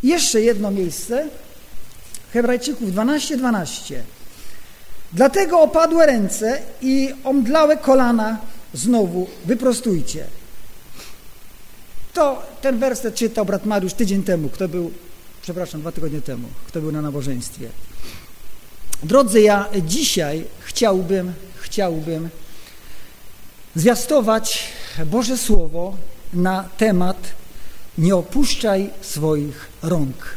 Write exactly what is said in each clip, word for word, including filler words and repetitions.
Jeszcze jedno miejsce, Hebrajczyków dwanaście dwanaście. Dlatego opadłe ręce i omdlałe kolana znowu wyprostujcie. To ten werset czytał brat Mariusz tydzień temu, kto był, przepraszam, dwa tygodnie temu, kto był na nabożeństwie. Drodzy, ja dzisiaj chciałbym, chciałbym zwiastować Boże Słowo na temat nie opuszczaj swoich rąk.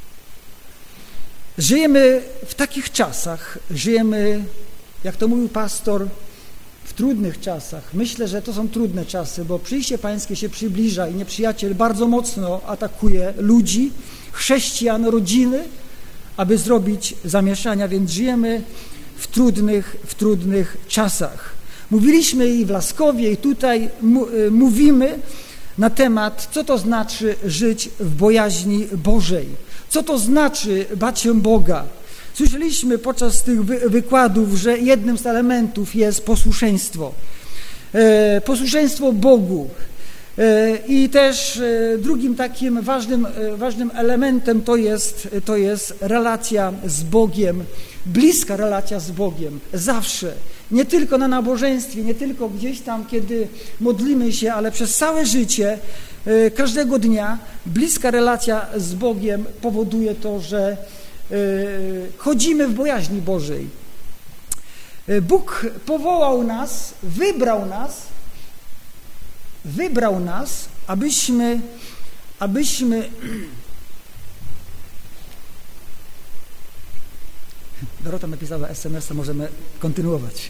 Żyjemy w takich czasach, żyjemy, jak to mówił pastor, w trudnych czasach. Myślę, że to są trudne czasy, bo przyjście Pańskie się przybliża i nieprzyjaciel bardzo mocno atakuje ludzi, chrześcijan, rodziny, aby zrobić zamieszania, więc żyjemy w trudnych, w trudnych czasach. Mówiliśmy i w Laskowie, i tutaj mówimy na temat, co to znaczy żyć w bojaźni Bożej, co to znaczy bać się Boga. Słyszeliśmy podczas tych wykładów, że jednym z elementów jest posłuszeństwo. E, posłuszeństwo Bogu. E, I też e, drugim takim ważnym, e, ważnym elementem to jest, to jest relacja z Bogiem, bliska relacja z Bogiem, zawsze. Nie tylko na nabożeństwie, nie tylko gdzieś tam, kiedy modlimy się, ale przez całe życie, e, każdego dnia bliska relacja z Bogiem powoduje to, że chodzimy w bojaźni Bożej. Bóg powołał nas, wybrał nas, wybrał nas, abyśmy, abyśmy Dorota napisała es em es a, możemy kontynuować.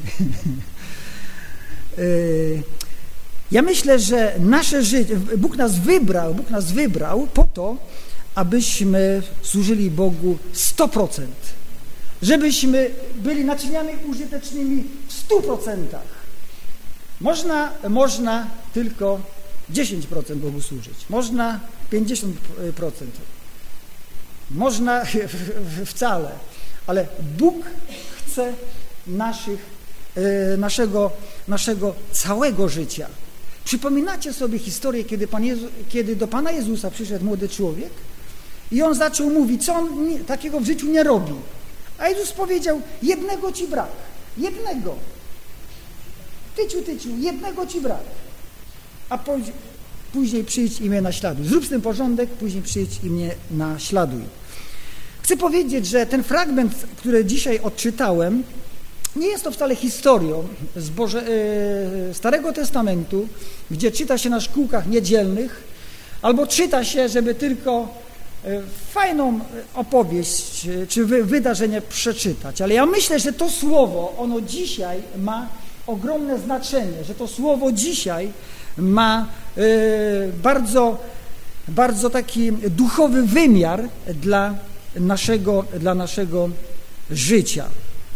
Ja myślę, że nasze życie, Bóg nas wybrał, Bóg nas wybrał po to, abyśmy służyli Bogu sto procent, żebyśmy byli naczyniami użytecznymi w stu procentach. Można, można tylko dziesięć procent Bogu służyć, można pięćdziesiąt procent, można wcale, ale Bóg chce naszych, naszego, naszego całego życia. Przypominacie sobie historię, kiedy, Pan Jezu, kiedy do Pana Jezusa przyszedł młody człowiek i on zaczął mówić, co on nie, takiego w życiu nie robi. A Jezus powiedział, jednego ci brak, jednego. Tyciu, tyciu, jednego ci brak. A po, później przyjdź i mnie naśladuj. Zrób z tym porządek, później przyjdź i mnie naśladuj. Chcę powiedzieć, że ten fragment, który dzisiaj odczytałem, nie jest to wcale historią z Boże, e, Starego Testamentu, gdzie czyta się na szkółkach niedzielnych, albo czyta się, żeby tylko e, fajną opowieść czy wy, wydarzenie przeczytać. Ale ja myślę, że to słowo, ono dzisiaj ma ogromne znaczenie, że to słowo dzisiaj ma e, bardzo, bardzo taki duchowy wymiar dla naszego, dla naszego życia.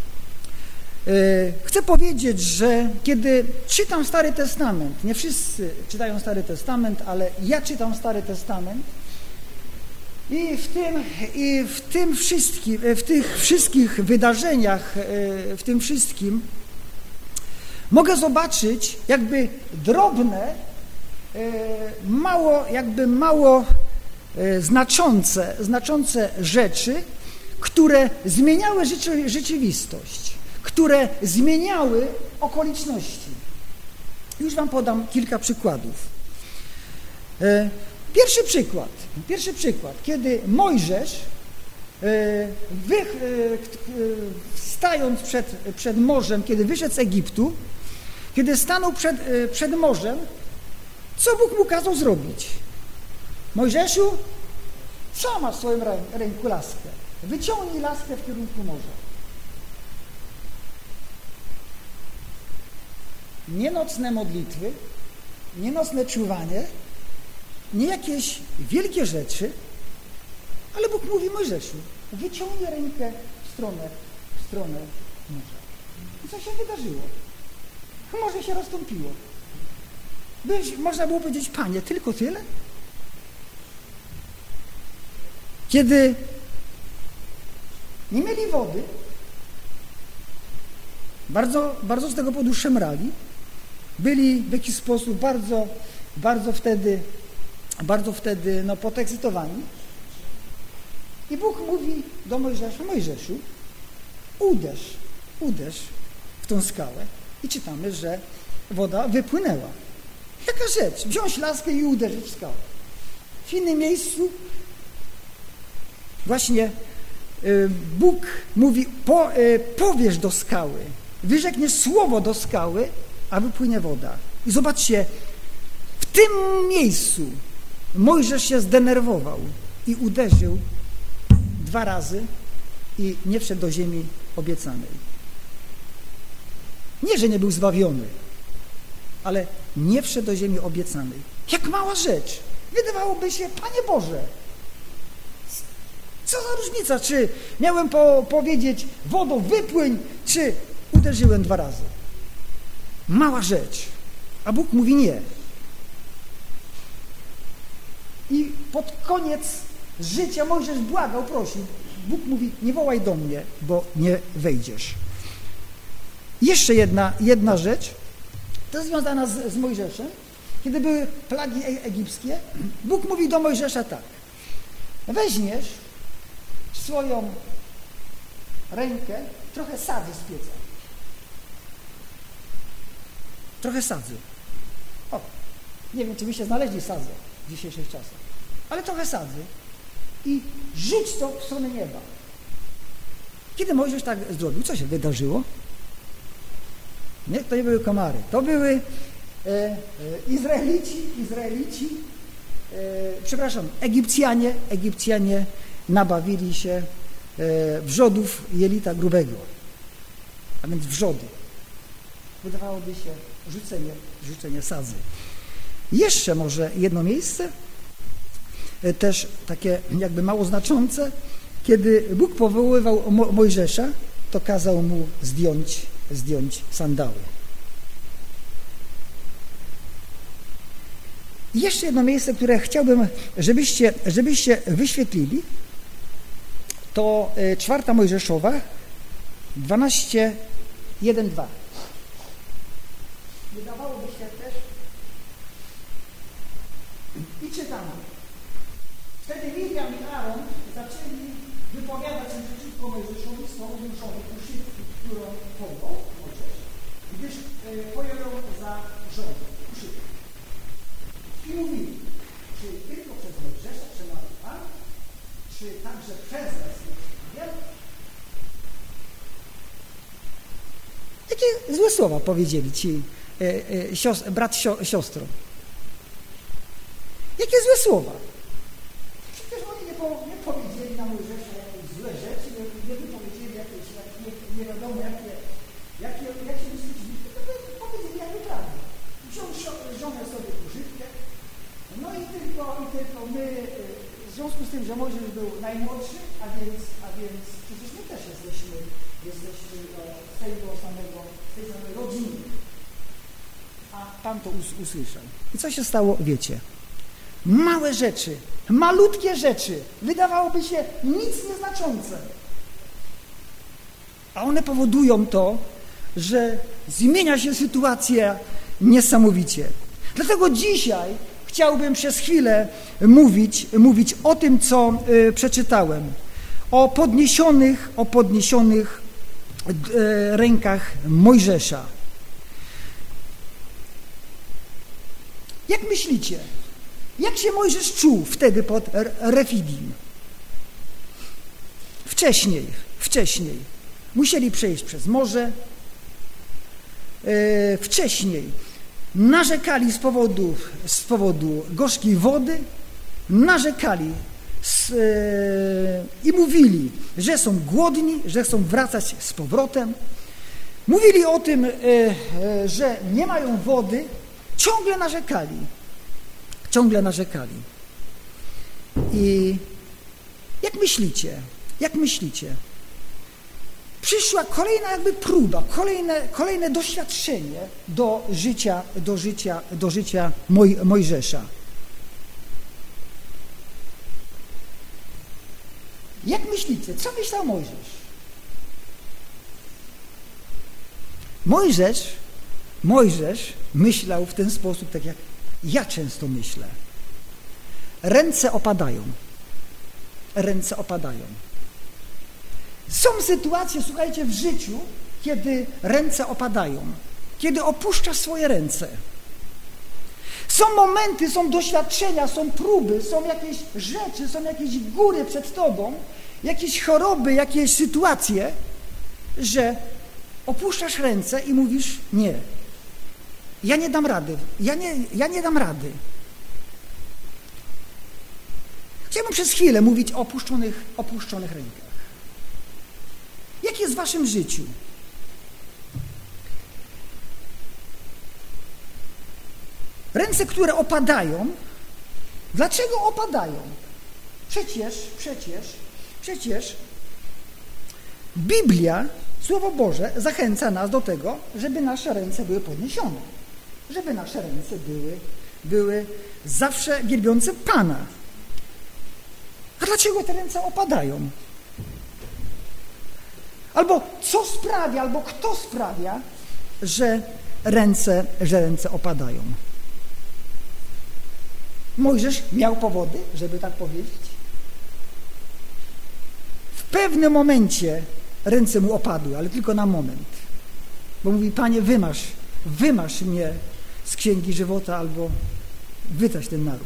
Chcę powiedzieć, że kiedy czytam Stary Testament, nie wszyscy czytają Stary Testament, ale ja czytam Stary Testament i w tym, i w tym wszystkim, w tych wszystkich wydarzeniach, w tym wszystkim mogę zobaczyć jakby drobne, mało, jakby mało znaczące, znaczące rzeczy, które zmieniały rzeczywistość, które zmieniały okoliczności. Już wam podam kilka przykładów. Pierwszy przykład, pierwszy przykład, kiedy Mojżesz, wy, stając przed, przed morzem, kiedy wyszedł z Egiptu, kiedy stanął przed, przed morzem, co Bóg mu kazał zrobić? Mojżeszu, co masz w swoim ręku laskę? Wyciągnij laskę w kierunku morza. Nie nocne modlitwy, nie nocne czuwanie, nie jakieś wielkie rzeczy, ale Bóg mówi Mojżeszu, wyciągnij rękę w stronę, w stronę morza. I co się wydarzyło? Morze się rozstąpiło. Byś, można było powiedzieć, Panie, tylko tyle? Kiedy nie mieli wody, bardzo, bardzo z tego powodu szemrali, byli w jakiś sposób bardzo, bardzo wtedy, bardzo wtedy no, podekscytowani. I Bóg mówi do Mojżesza: Mojżeszu, uderz, uderz w tą skałę. I czytamy, że woda wypłynęła. Jaka rzecz? Wziąć laskę i uderzyć w skałę. W innym miejscu właśnie y, Bóg mówi: po, y, powiesz do skały, wyrzekniesz słowo do skały, a wypłynie woda. I zobaczcie, w tym miejscu Mojżesz się zdenerwował i uderzył dwa razy i nie wszedł do ziemi obiecanej. Nie, że nie był zbawiony, ale nie wszedł do ziemi obiecanej. Jak mała rzecz. Wydawałoby się: Panie Boże, co za różnica, czy miałem po, powiedzieć wodą wypłyń, czy uderzyłem dwa razy. Mała rzecz. A Bóg mówi nie. I pod koniec życia Mojżesz błagał, prosił. Bóg mówi: nie wołaj do mnie, bo nie wejdziesz. Jeszcze jedna, jedna rzecz, to jest związana z, z Mojżeszem. Kiedy były plagi e- egipskie, Bóg mówi do Mojżesza tak: weźmiesz w swoją rękę trochę sadzy z pieca. Trochę sadzy. O, nie wiem, czy byście znaleźli sadzę w dzisiejszych czasach, ale trochę sadzy i rzuć to w stronę nieba. Kiedy Mojżesz tak zrobił, co się wydarzyło? Nie, to nie były komary, to były e, e, Izraelici, Izraelici, e, przepraszam, Egipcjanie, Egipcjanie nabawili się e, wrzodów jelita grubego, a więc wrzody. Wydawałoby się rzucenie, rzucenie sadzy. Jeszcze może jedno miejsce, e, też takie jakby mało znaczące, kiedy Bóg powoływał Mo- Mojżesza, to kazał mu zdjąć zdjąć sandały. I jeszcze jedno miejsce, które chciałbym, żebyście, żebyście wyświetlili, to czwarta Mojżeszowa, dwanaście, jeden, dwa. Wydawałoby się też i czytamy. Wtedy Miriam i Aaron zaczęli wypowiadać się przeciwko Mojżeszowi z powodu żony Kuszydki, którą powołał Mojżesz, gdyż e, pojął ją za żonę Kuszydki. I mówili: czy tylko przez Mojżesza przemawiał Pan, czy także przez nas nie przemawiał? Jakie złe słowa powiedzieli ci e, e, siostr, brat, sio, siostro? Jakie złe słowa? Przecież oni nie, po, nie powiedzieli na Mojżesza jakieś złe rzeczy, nie, nie wypowiedzieli jakieś, jak, nie, nie wiadomo jakie, jakie, jak się wstydzili, tylko powiedzieli jakby prawdę. Wziął żonę sobie Kuszydkę, no i tylko, i tylko my, w związku z tym, że Mojżesz był najmłodszy, a więc, a więc przecież my też jesteśmy, jesteśmy z tego samego, z tej samej rodziny. A Pan to us, usłyszał. I co się stało, wiecie? Małe rzeczy, malutkie rzeczy, wydawałoby się nic nieznaczące. A one powodują to, że zmienia się sytuacja niesamowicie. Dlatego dzisiaj chciałbym przez chwilę mówić, mówić o tym, co y, przeczytałem. O podniesionych, o podniesionych y, rękach Mojżesza. Jak myślicie? Jak się Mojżesz czuł wtedy pod Refidim? Wcześniej, wcześniej. Musieli przejść przez morze. E, wcześniej narzekali z powodu, z powodu gorzkiej wody. Narzekali z, e, i mówili, że są głodni, że chcą wracać z powrotem. Mówili o tym, e, e, że nie mają wody. Ciągle narzekali. Ciągle narzekali. I jak myślicie, jak myślicie, przyszła kolejna jakby próba, kolejne, kolejne doświadczenie do życia, do życia, do życia Moj, Mojżesza. Jak myślicie, co myślał Mojżesz? Mojżesz, Mojżesz myślał w ten sposób, tak jak ja często myślę. Ręce opadają. ręce opadają. Są sytuacje, słuchajcie, w życiu, kiedy ręce opadają, kiedy opuszczasz swoje ręce. Są momenty, są doświadczenia, są próby, są jakieś rzeczy, są jakieś góry przed tobą, jakieś choroby, jakieś sytuacje, że opuszczasz ręce i mówisz nie. Ja nie dam rady, ja nie, ja nie dam rady. Chciałbym przez chwilę mówić o opuszczonych, opuszczonych rękach. Jak jest w waszym życiu? Ręce, które opadają, dlaczego opadają? Przecież, przecież, przecież Biblia, Słowo Boże zachęca nas do tego, żeby nasze ręce były podniesione. Żeby nasze ręce były, były zawsze wielbiące Pana. A dlaczego te ręce opadają? Albo co sprawia, albo kto sprawia, że ręce, że ręce opadają? Mojżesz miał powody, żeby tak powiedzieć. W pewnym momencie ręce mu opadły, ale tylko na moment. Bo mówi, Panie, wymasz, wymasz mnie z Księgi Żywota albo wytrać ten naród.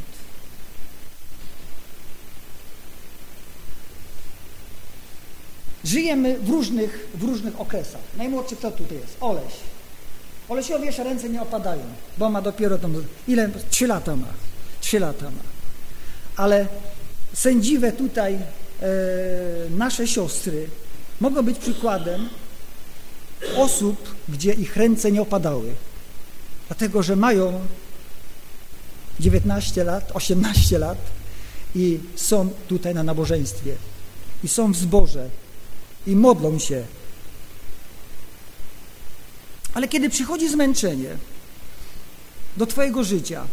Żyjemy w różnych, w różnych okresach. Najmłodszy kto tutaj jest? Oleś. Olesiowi jeszcze ręce nie opadają, bo ma dopiero tam, ile? Trzy lata ma. Trzy lata ma. Ale sędziwe tutaj e, nasze siostry mogą być przykładem osób, gdzie ich ręce nie opadały. Dlatego, że mają dziewiętnaście lat, osiemnaście lat i są tutaj na nabożeństwie. I są w zborze. I modlą się. Ale kiedy przychodzi zmęczenie do twojego życia,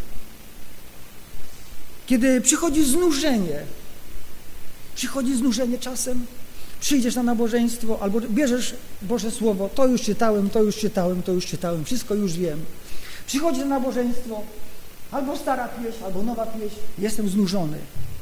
kiedy przychodzi znużenie, przychodzi znużenie czasem, przyjdziesz na nabożeństwo albo bierzesz Boże Słowo, to już czytałem, to już czytałem, to już czytałem, wszystko już wiem. Przychodzi na nabożeństwo, albo stara pieśń, albo nowa pieśń, jestem znużony.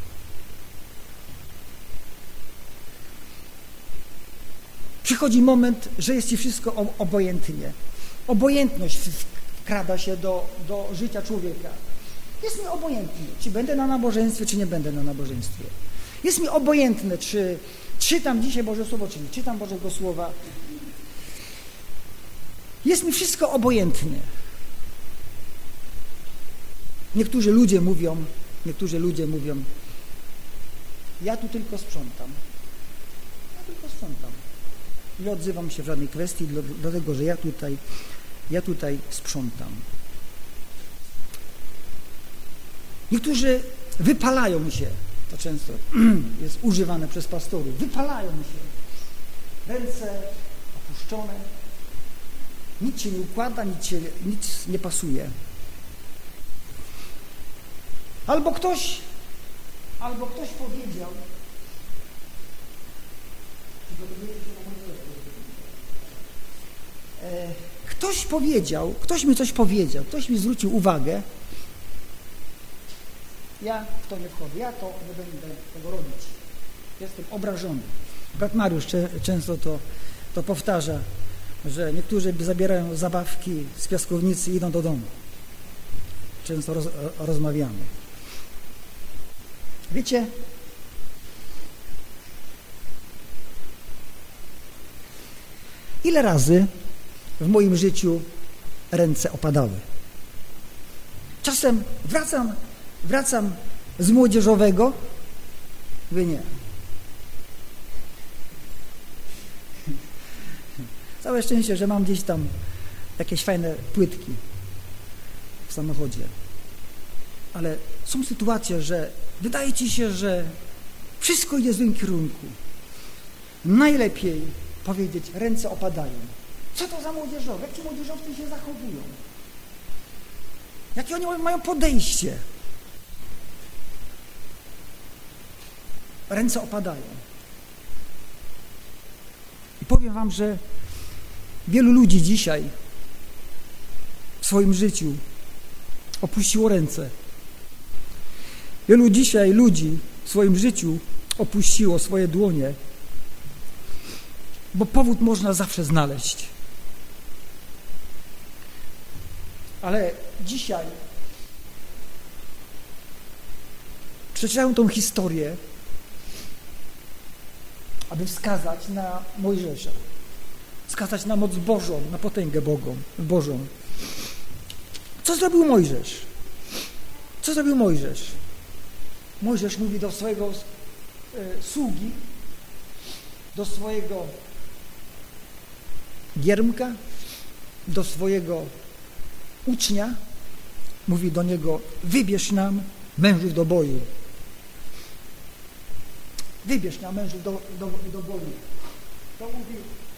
Przychodzi moment, że jest ci wszystko obojętnie. Obojętność wkrada się do, do życia człowieka. Jest mi obojętne, czy będę na nabożeństwie, czy nie będę na nabożeństwie. Jest mi obojętne, czy czytam dzisiaj Boże Słowo, czy nie czytam Bożego Słowa. Jest mi wszystko obojętne. Niektórzy ludzie mówią, niektórzy ludzie mówią, ja tu tylko sprzątam. Ja tylko sprzątam. Nie odzywam się w żadnej kwestii, dlatego, że ja tutaj, ja tutaj sprzątam. Niektórzy wypalają się, to często jest używane przez pastorów, wypalają się, ręce opuszczone, nic się nie układa, nic, się, nic nie pasuje. Albo ktoś, albo ktoś powiedział, ktoś powiedział, ktoś mi coś powiedział, ktoś mi zwrócił uwagę, ja w to nie wchodzę, ja to nie będę tego robić. Jestem obrażony. Brat Mariusz często to, to powtarza, że niektórzy zabierają zabawki z piaskownicy i idą do domu. Często roz, rozmawiamy. Wiecie, ile razy w moim życiu ręce opadały? Czasem wracam, wracam z młodzieżowego, mówię nie. Całe szczęście, że mam gdzieś tam jakieś fajne płytki w samochodzie. Ale są sytuacje, że wydaje ci się, że wszystko idzie w złym kierunku. Najlepiej powiedzieć, ręce opadają. Co to za młodzieżowe? Jak ci młodzieżowcy się zachowują? Jakie oni mają podejście? Ręce opadają. I powiem wam, że wielu ludzi dzisiaj w swoim życiu opuściło ręce. Wielu dzisiaj ludzi w swoim życiu opuściło swoje dłonie, bo powód można zawsze znaleźć. Ale dzisiaj przeczytałem tą historię, aby wskazać na Mojżesza, wskazać na moc Bożą, na potęgę Bogą, Bożą. Co zrobił Mojżesz? Co zrobił Mojżesz? Mojżesz mówi do swojego e, sługi, do swojego giermka, do swojego ucznia, mówi do niego: wybierz nam mężów do boju. Wybierz nam mężów do, do, do boju. To mówi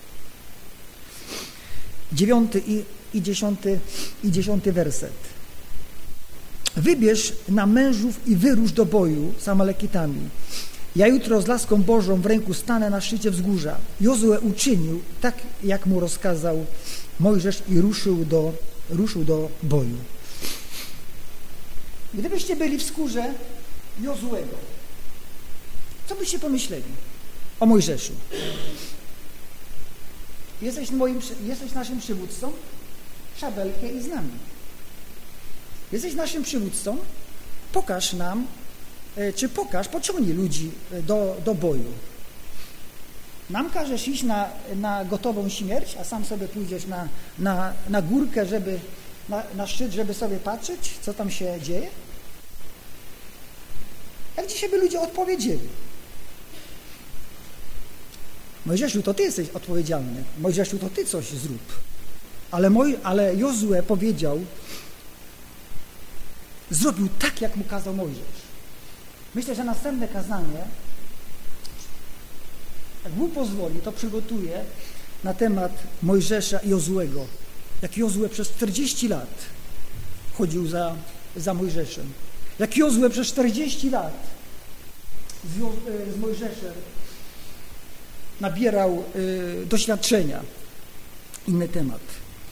dziewiąty i, i, dziesiąty, i dziesiąty werset. Wybierz nam mężów i wyrusz do boju z Amalekitami. Ja jutro z laską Bożą w ręku stanę na szczycie wzgórza. Jozue uczynił tak, jak mu rozkazał Mojżesz i ruszył do, ruszył do boju. Gdybyście byli w skórze Jozuego, co byście pomyśleli o Mojżeszu? Jesteś, moim, jesteś naszym przywódcą? Szabelkę i z nami. Jesteś naszym przywódcą? Pokaż nam, czy pokaż, pociągnij ludzi do, do boju. Nam każesz iść na, na gotową śmierć, a sam sobie pójdziesz na, na, na górkę, żeby, na, na szczyt, żeby sobie patrzeć, co tam się dzieje? Jak dzisiaj by ludzie odpowiedzieli? Mojżeszu, to ty jesteś odpowiedzialny. Mojżeszu, to ty coś zrób. Ale, Moj, ale Jozue powiedział, zrobił tak, jak mu kazał Mojżesz. Myślę, że następne kazanie, jak Bóg pozwoli, to przygotuję na temat Mojżesza i Jozuego. Jak Jozue przez czterdzieści lat chodził za, za Mojżeszem. Jak Jozue przez czterdzieści lat z, z Mojżeszem nabierał y, doświadczenia. Inny temat.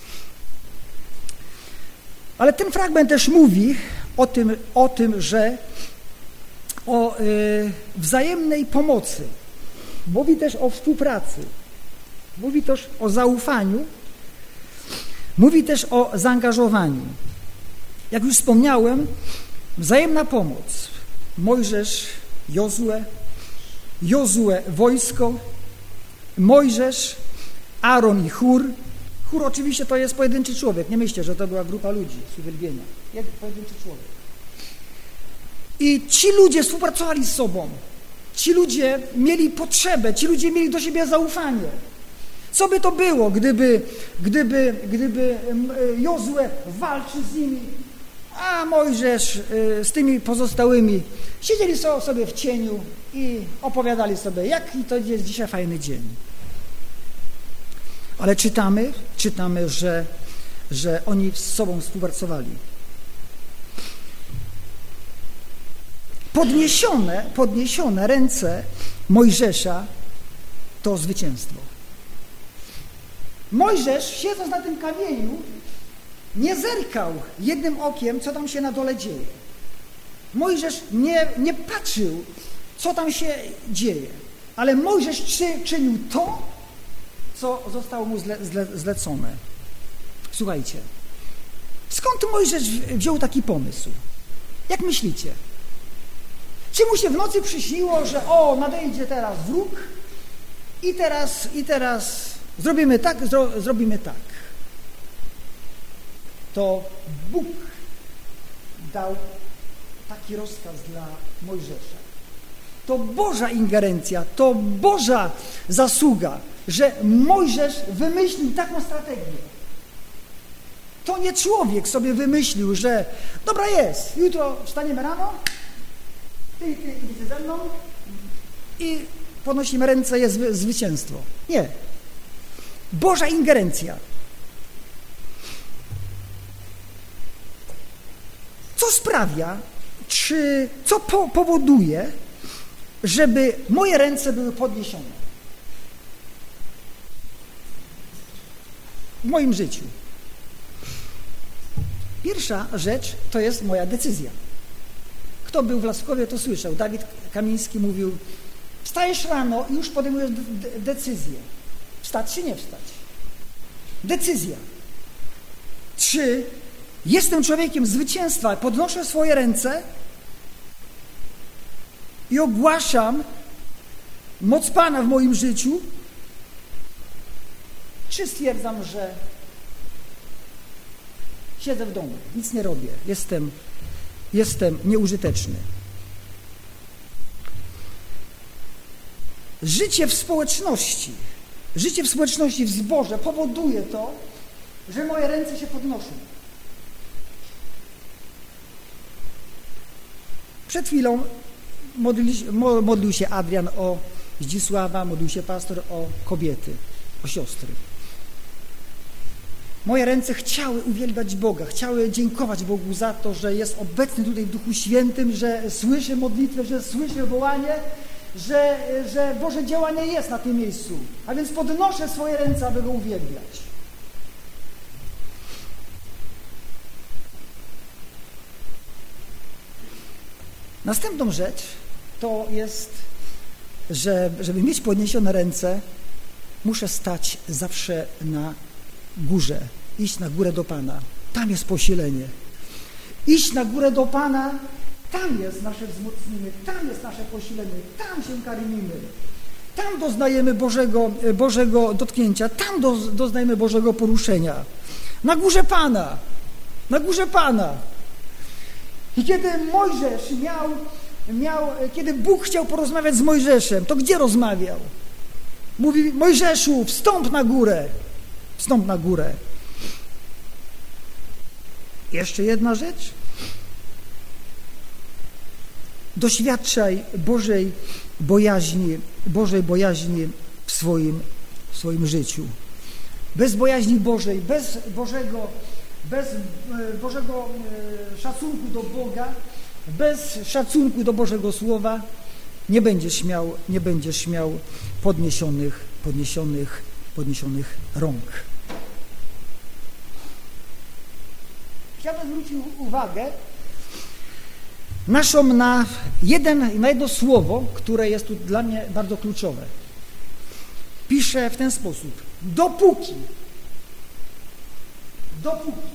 Ale ten fragment też mówi o tym, o tym że o y, wzajemnej pomocy. Mówi też o współpracy. Mówi też o zaufaniu. Mówi też o zaangażowaniu. Jak już wspomniałem, wzajemna pomoc. Mojżesz, Jozue, Jozue, wojsko, Mojżesz, Aaron i Hur. Hur oczywiście to jest pojedynczy człowiek. Nie myślcie, że to była grupa ludzi z uwielbienia. Jeden pojedynczy człowiek. I ci ludzie współpracowali z sobą. Ci ludzie mieli potrzebę, ci ludzie mieli do siebie zaufanie. Co by to było, gdyby, gdyby, gdyby Jozue walczył z nimi, a Mojżesz z tymi pozostałymi siedzieli sobie w cieniu i opowiadali sobie, jaki to jest dzisiaj fajny dzień. Ale czytamy, czytamy, że, że oni z sobą współpracowali. Podniesione, podniesione ręce Mojżesza to zwycięstwo. Mojżesz, siedząc na tym kamieniu, nie zerkał jednym okiem, co tam się na dole dzieje. Mojżesz nie, nie patrzył, co tam się dzieje, ale Mojżesz czy, czynił to, co zostało mu zle, zle, zlecone. Słuchajcie, skąd Mojżesz wziął taki pomysł? Jak myślicie? Czy mu się w nocy przyśniło, że o, nadejdzie teraz wróg i teraz, i teraz zrobimy tak, zro, zrobimy tak. To Bóg dał taki rozkaz dla Mojżesza. To Boża ingerencja, to Boża zasługa, że Mojżesz wymyślił taką strategię. To nie człowiek sobie wymyślił, że dobra jest, jutro wstaniemy rano, ty, ty idziecie ze mną i podnosimy ręce, jest zwycięstwo. Nie. Boża ingerencja. Co sprawia, czy co po, powoduje, żeby moje ręce były podniesione w moim życiu? Pierwsza rzecz to jest moja decyzja. Kto był w Laskowie, to słyszał. Dawid Kamiński mówił, Wstajesz rano i już podejmujesz de- decyzję. Wstać czy nie wstać? Decyzja. Czy jestem człowiekiem zwycięstwa, podnoszę swoje ręce i ogłaszam moc Pana w moim życiu, czy stwierdzam, że siedzę w domu, nic nie robię, jestem, jestem nieużyteczny. Życie w społeczności, życie w społeczności, w zborze powoduje to, że moje ręce się podnoszą. Przed chwilą modli, modlił się Adrian o Zdzisława, modlił się pastor o kobiety, o siostry. Moje ręce chciały uwielbiać Boga, chciały dziękować Bogu za to, że jest obecny tutaj w Duchu Świętym, że słyszy modlitwę, że słyszy wołanie, że, że Boże działanie jest na tym miejscu. A więc podnoszę swoje ręce, aby Go uwielbiać. Następną rzecz to jest, że żeby mieć podniesione ręce, muszę stać zawsze na górze, iść na górę do Pana. Tam jest posilenie. Iść na górę do Pana, tam jest nasze wzmocnienie, tam jest nasze posilenie, tam się karmimy. Tam doznajemy Bożego, Bożego dotknięcia, tam do, doznajemy Bożego poruszenia. Na górze Pana, na górze Pana. I kiedy Mojżesz miał, miał, kiedy Bóg chciał porozmawiać z Mojżeszem, to gdzie rozmawiał? Mówi: Mojżeszu, wstąp na górę, wstąp na górę. Jeszcze jedna rzecz. Doświadczaj Bożej bojaźni, Bożej bojaźni w swoim, w swoim życiu. Bez bojaźni Bożej, bez Bożego, bez Bożego szacunku do Boga, bez szacunku do Bożego Słowa nie będziesz miał, nie będziesz miał podniesionych, podniesionych, podniesionych rąk. Chciałbym zwrócić uwagę naszą na, jeden, na jedno słowo, które jest tu dla mnie bardzo kluczowe. Pisze w ten sposób: dopóki, dopóki,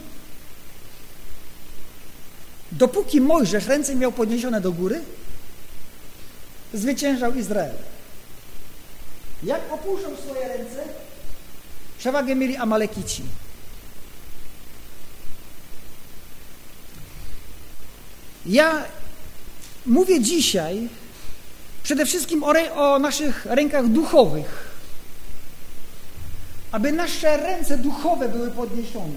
dopóki Mojżesz ręce miał podniesione do góry, zwyciężał Izrael. Jak opuszczał swoje ręce, przewagę mieli Amalekici. Ja mówię dzisiaj przede wszystkim o, re, o naszych rękach duchowych, aby nasze ręce duchowe były podniesione.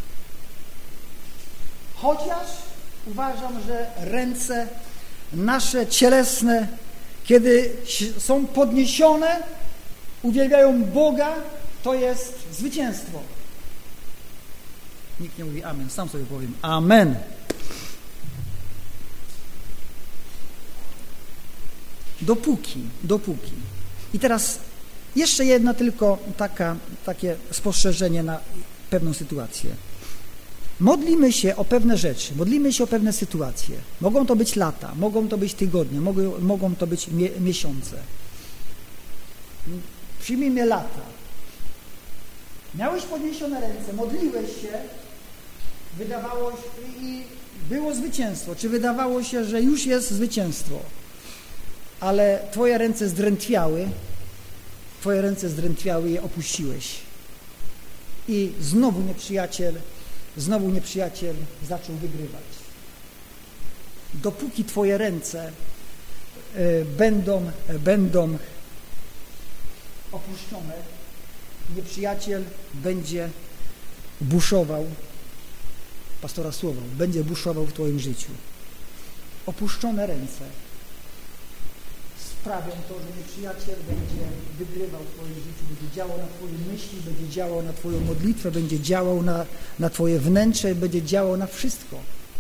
Chociaż uważam, że ręce nasze cielesne, kiedy są podniesione, uwielbiają Boga, to jest zwycięstwo. Nikt nie mówi amen, sam sobie powiem amen. Dopóki, dopóki. I teraz jeszcze jedna tylko taka, takie spostrzeżenie na pewną sytuację. Modlimy się o pewne rzeczy, modlimy się o pewne sytuacje. Mogą to być lata, mogą to być tygodnie, mogą, mogą to być mie miesiące. Przyjmijmy lata. Miałeś podniesione ręce, modliłeś się, wydawało się i było zwycięstwo, czy wydawało się, że już jest zwycięstwo, ale twoje ręce zdrętwiały, twoje ręce zdrętwiały i je opuściłeś. I znowu nieprzyjaciel, znowu nieprzyjaciel zaczął wygrywać. Dopóki twoje ręce y, będą, y, będą opuszczone, nieprzyjaciel będzie buszował, pastora słowa, będzie buszował w twoim życiu. Opuszczone ręce sprawią to, że nieprzyjaciel będzie wygrywał w twoim życiu, będzie działał na twoje myśli, będzie działał na twoją modlitwę, będzie działał na, na twoje wnętrze, będzie działał na wszystko.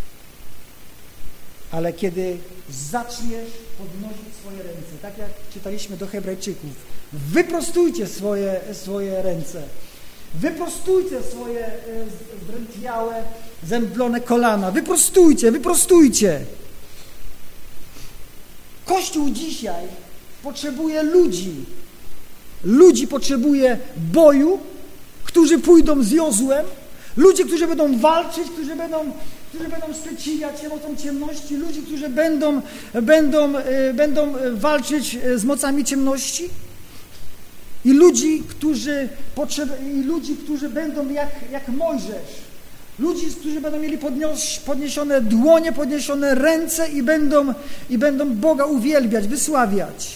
Ale kiedy zaczniesz podnosić swoje ręce, tak jak czytaliśmy do Hebrajczyków, wyprostujcie swoje, swoje ręce, wyprostujcie swoje zdrętwiałe, zemdlone kolana, wyprostujcie, wyprostujcie. Kościół dzisiaj potrzebuje ludzi. Ludzi potrzebuje boju, którzy pójdą z Jozłem, ludzie, którzy będą walczyć, którzy będą, którzy będą sprzeciwiać się mocom ciemności, ludzi, którzy będą, będą, będą walczyć z mocami ciemności i ludzi, którzy, potrzeb, i ludzi, którzy będą jak, jak Mojżesz, ludzi, którzy będą mieli podnios, podniesione dłonie, podniesione ręce i będą, i będą Boga uwielbiać, wysławiać.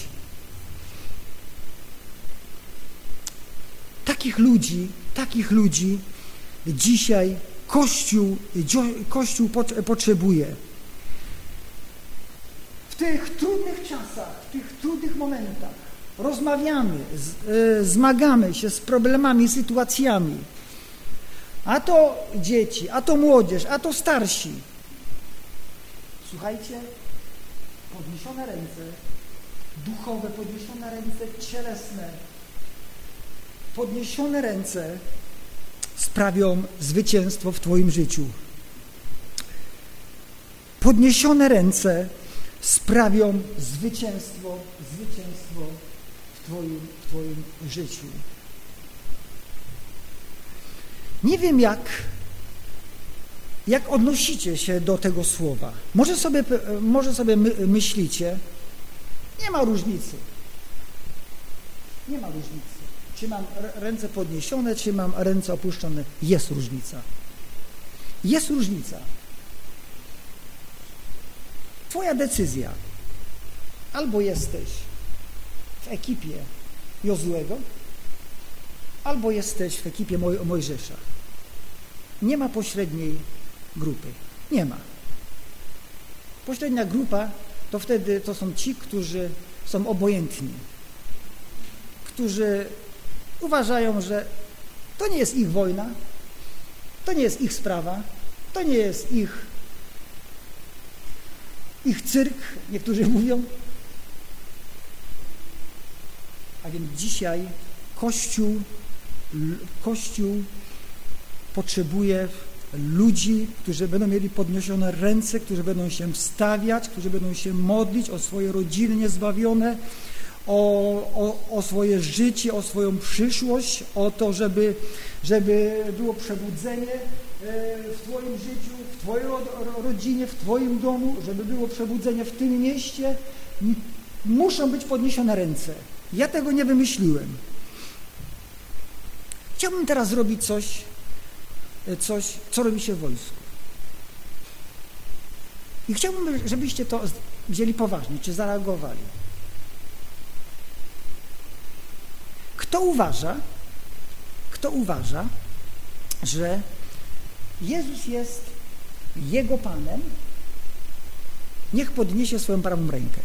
Takich ludzi, takich ludzi dzisiaj Kościół, Kościół potrzebuje. W tych trudnych czasach, w tych trudnych momentach rozmawiamy, z, zmagamy się z problemami, sytuacjami. A to dzieci, a to młodzież, a to starsi. Słuchajcie, podniesione ręce, duchowe, podniesione ręce cielesne, podniesione ręce sprawią zwycięstwo w Twoim życiu. Podniesione ręce sprawią zwycięstwo, zwycięstwo w Twoim, w Twoim życiu. Nie wiem, jak, jak odnosicie się do tego słowa. Może sobie, może sobie my, myślicie, nie ma różnicy. Nie ma różnicy. Czy mam ręce podniesione, czy mam ręce opuszczone. Jest różnica. Jest różnica. Twoja decyzja. Albo jesteś w ekipie Jozłego, albo jesteś w ekipie Moj- Mojżesza. Nie ma pośredniej grupy. Nie ma. Pośrednia grupa to wtedy to są ci, którzy są obojętni, którzy uważają, że to nie jest ich wojna, to nie jest ich sprawa, to nie jest ich, ich cyrk, niektórzy mówią. A więc dzisiaj Kościół, Kościół potrzebuje ludzi, którzy będą mieli podniesione ręce, którzy będą się wstawiać, którzy będą się modlić o swoje rodziny niezbawione, O, o, o swoje życie, o swoją przyszłość, o to, żeby, żeby było przebudzenie w Twoim życiu, w Twojej rodzinie, w Twoim domu, żeby było przebudzenie w tym mieście. Muszą być podniesione ręce. Ja tego nie wymyśliłem. Chciałbym teraz zrobić coś, coś, co robi się w wojsku. I chciałbym, żebyście to wzięli poważnie, czy zareagowali. Kto uważa, kto uważa, że Jezus jest Jego Panem, niech podniesie swoją prawą rękę.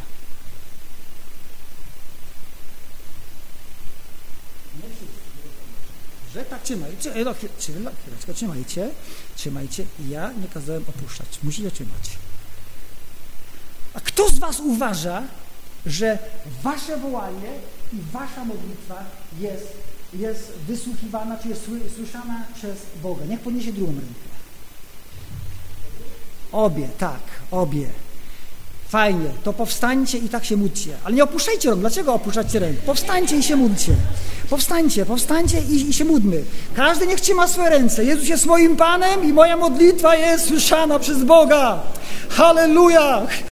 Że tak, trzymajcie, no, chwileczkę, trzymajcie, trzymajcie. Ja nie kazałem opuszczać, musicie trzymać. A kto z was uważa, że wasze wołanie i wasza modlitwa jest, jest wysłuchiwana, czy jest słyszana przez Boga? Niech podniesie drugą rękę. Obie, tak, obie. Fajnie, to powstańcie i tak się módlcie. Ale nie opuszczajcie rąk. Dlaczego opuszczacie rękę? Powstańcie i się módlcie. Powstańcie, powstańcie i, i się módlmy. Każdy niech trzyma swoje ręce. Jezus jest moim Panem i moja modlitwa jest słyszana przez Boga. Halleluja!